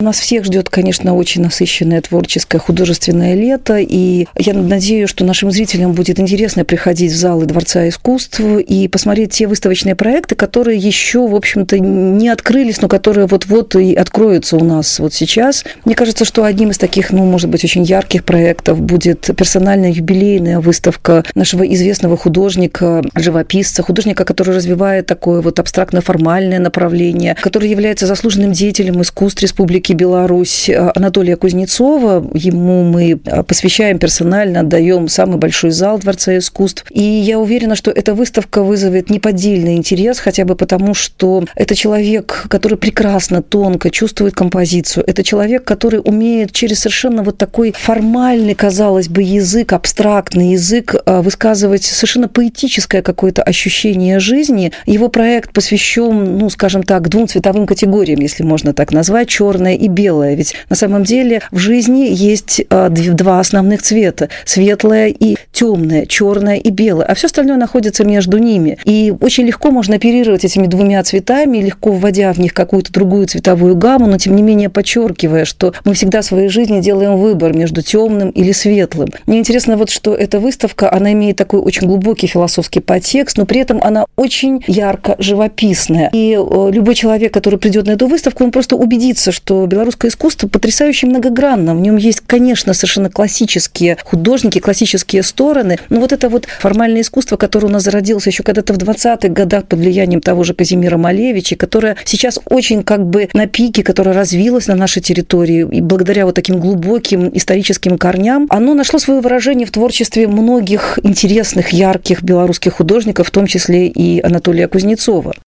Нас всех ждет, конечно, очень насыщенное творческое художественное лето, и я надеюсь, что нашим зрителям будет интересно приходить в залы Дворца искусств и посмотреть те выставочные проекты, которые еще, в общем-то, не открылись, но которые вот-вот и откроются у нас вот сейчас. Мне кажется, что одним из таких, может быть, очень ярких проектов будет персональная юбилейная выставка нашего известного художника, живописца, художника, который развивает такое вот абстрактно-формальное направление, который является заслуженным деятелем искусств Республики Беларусь, Анатолия Кузнецова. Ему мы посвящаем персонально, отдаем самый большой зал Дворца искусств. И я уверена, что эта выставка вызовет неподдельный интерес, хотя бы потому, что это человек, который прекрасно, тонко чувствует композицию. Это человек, который умеет через совершенно вот такой формальный, казалось бы, язык, абстрактный язык высказывать совершенно поэтическое какое-то ощущение жизни. Его проект посвящен, скажем так, двум цветовым категориям, если можно так назвать, черное и белое. Ведь на самом деле в жизни есть два основных цвета: светлое и темное, черное и белое, а все остальное находится между ними. И очень легко можно оперировать этими двумя цветами, легко вводя в них какую-то другую цветовую гамму, но тем не менее подчеркивая, что мы всегда в своей жизни делаем выбор между темным или светлым. Мне интересно вот, что эта выставка, она имеет такой очень глубокий философский подтекст, но при этом она очень ярко живописная. И любой человек, который придет на эту выставку, он просто убедится, что белорусское искусство потрясающе многогранно. В нем есть, конечно, совершенно классические художники, классические стороны, но вот это вот формальное искусство, которое у нас зародилось еще когда-то в 20-х годах под влиянием того же Казимира Малевича, которое сейчас очень как бы на пике, которое развилось на нашей территории, и благодаря вот таким глубоким историческим корням, оно нашло свое выражение в творчестве многих интересных, ярких белорусских художников, в том числе и Анатолия Кузнецова.